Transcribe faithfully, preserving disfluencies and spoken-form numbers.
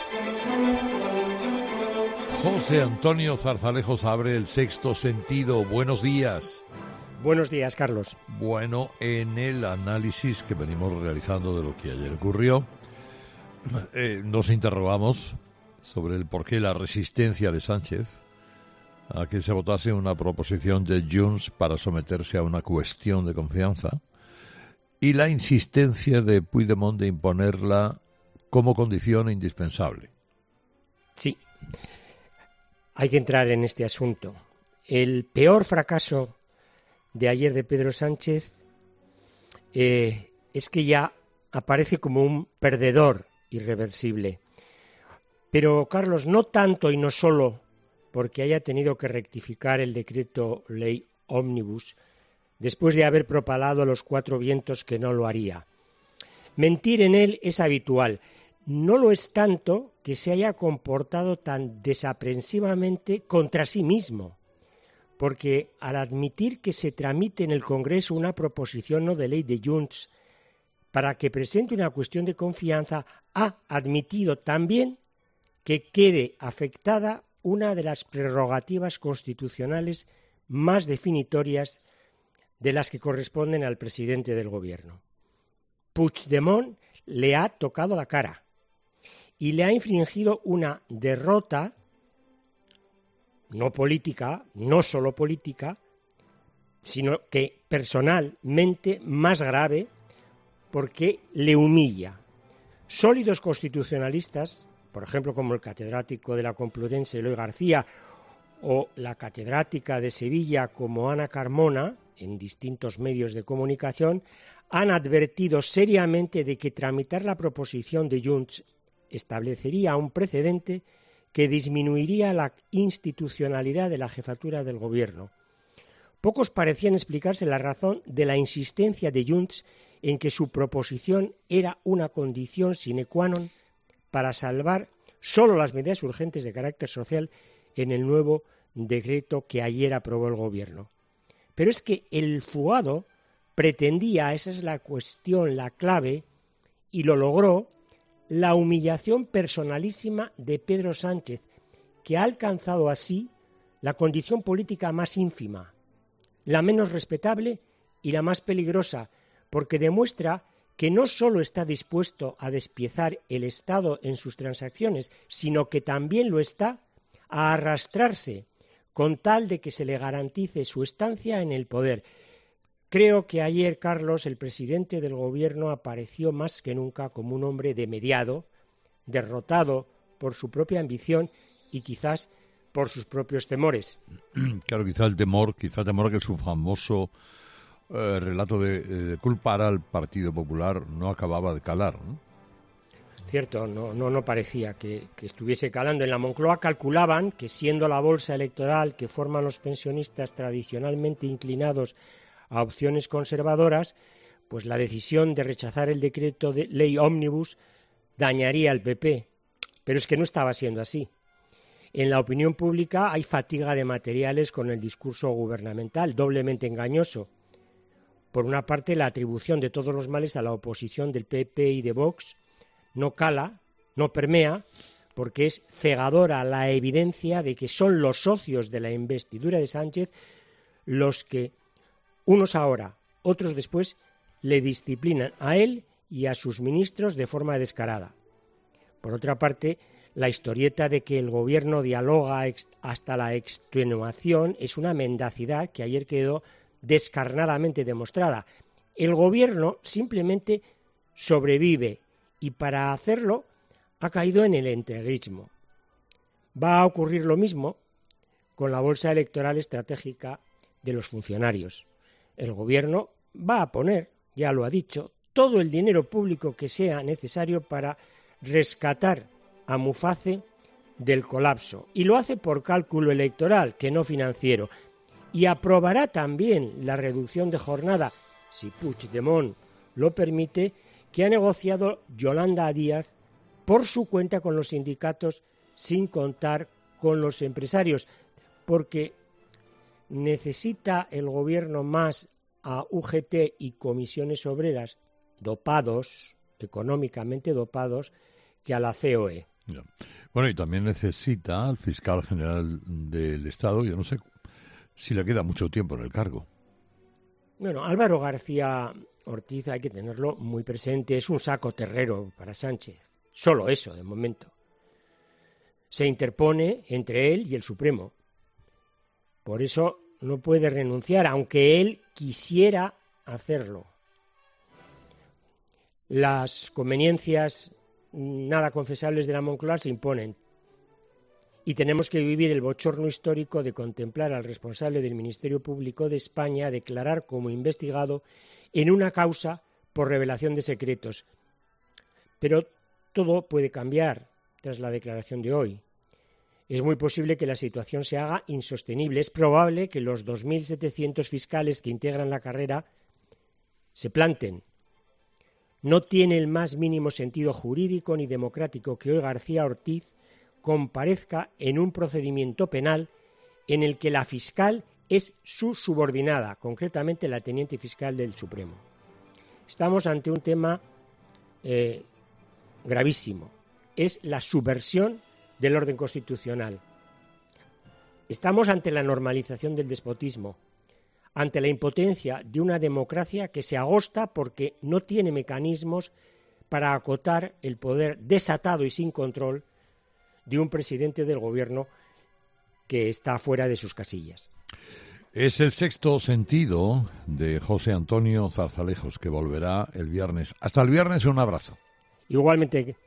José Antonio Zarzalejos abre El Sexto Sentido. Buenos días. Buenos días, Carlos. Bueno, en el análisis que venimos realizando de lo que ayer ocurrió, eh, nos interrogamos sobre el porqué la resistencia de Sánchez a que se votase una proposición de Junts para someterse a una cuestión de confianza y la insistencia de Puigdemont de imponerla como condición indispensable. Sí. Hay que entrar en este asunto. El peor fracaso de ayer de Pedro Sánchez eh, es que ya aparece como un perdedor irreversible. Pero, Carlos, no tanto y no solo porque haya tenido que rectificar el decreto ley ómnibus después de haber propalado a los cuatro vientos que no lo haría. Mentir en él es habitual. No lo es tanto que se haya comportado tan desaprensivamente contra sí mismo, porque al admitir que se tramite en el Congreso una proposición no de ley de Junts para que presente una cuestión de confianza, ha admitido también que quede afectada una de las prerrogativas constitucionales más definitorias de las que corresponden al presidente del Gobierno. Puigdemont le ha tocado la cara y le ha infligido una derrota no política, no solo política, sino que personalmente más grave porque le humilla. Sólidos constitucionalistas, por ejemplo como el catedrático de la Complutense Eloy García o la catedrática de Sevilla como Ana Carmona, en distintos medios de comunicación, han advertido seriamente de que tramitar la proposición de Junts establecería un precedente que disminuiría la institucionalidad de la jefatura del Gobierno. Pocos parecían explicarse la razón de la insistencia de Junts en que su proposición era una condición sine qua non para salvar solo las medidas urgentes de carácter social en el nuevo decreto que ayer aprobó el Gobierno. Pero es que el fugado pretendía, esa es la cuestión, la clave, y lo logró, la humillación personalísima de Pedro Sánchez, que ha alcanzado así la condición política más ínfima, la menos respetable y la más peligrosa, porque demuestra que no solo está dispuesto a despiezar el Estado en sus transacciones, sino que también lo está a arrastrarse con tal de que se le garantice su estancia en el poder. Creo que ayer, Carlos, el presidente del Gobierno apareció más que nunca como un hombre demediado, derrotado por su propia ambición y quizás por sus propios temores. Claro, quizá el temor, quizá el temor que su famoso eh, relato de, de culpar al Partido Popular no acababa de calar, ¿no? Cierto, no, no, no parecía que, que estuviese calando. En la Moncloa calculaban que, siendo la bolsa electoral que forman los pensionistas tradicionalmente inclinados a opciones conservadoras, pues la decisión de rechazar el decreto de ley ómnibus dañaría al P P. Pero es que no estaba siendo así. En la opinión pública hay fatiga de materiales con el discurso gubernamental, doblemente engañoso. Por una parte, la atribución de todos los males a la oposición del P P y de Vox no cala, no permea, porque es cegadora la evidencia de que son los socios de la investidura de Sánchez los que, unos ahora, otros después, le disciplinan a él y a sus ministros de forma descarada. Por otra parte, la historieta de que el Gobierno dialoga hasta la extenuación es una mendacidad que ayer quedó descarnadamente demostrada. El Gobierno simplemente sobrevive y para hacerlo ha caído en el integrismo. Va a ocurrir lo mismo con la bolsa electoral estratégica de los funcionarios. El Gobierno va a poner, ya lo ha dicho, todo el dinero público que sea necesario para rescatar a Muface del colapso. Y lo hace por cálculo electoral, que no financiero. Y aprobará también la reducción de jornada, si Puigdemont lo permite, que ha negociado Yolanda Díaz por su cuenta con los sindicatos sin contar con los empresarios, porque necesita el Gobierno más a U G T y comisiones obreras dopados, económicamente dopados, que a la C O E. Ya. Bueno, y también necesita al fiscal general del Estado, yo no sé si le queda mucho tiempo en el cargo. Bueno, Álvaro García Ortiz hay que tenerlo muy presente, es un saco terrero para Sánchez, solo eso de momento. Se interpone entre él y el Supremo. Por eso no puede renunciar, aunque él quisiera hacerlo. Las conveniencias nada confesables de la Moncloa se imponen y tenemos que vivir el bochorno histórico de contemplar al responsable del Ministerio Público de España declarar como investigado en una causa por revelación de secretos. Pero todo puede cambiar tras la declaración de hoy. Es muy posible que la situación se haga insostenible. Es probable que los dos mil setecientos fiscales que integran la carrera se planten. No tiene el más mínimo sentido jurídico ni democrático que hoy García Ortiz comparezca en un procedimiento penal en el que la fiscal es su subordinada, concretamente la teniente fiscal del Supremo. Estamos ante un tema eh, gravísimo. Es la subversión del orden constitucional. Estamos ante la normalización del despotismo, ante la impotencia de una democracia que se agosta porque no tiene mecanismos para acotar el poder desatado y sin control de un presidente del gobierno que está fuera de sus casillas. Es el sexto sentido de José Antonio Zarzalejos, que volverá el viernes. Hasta el viernes, un abrazo. Igualmente.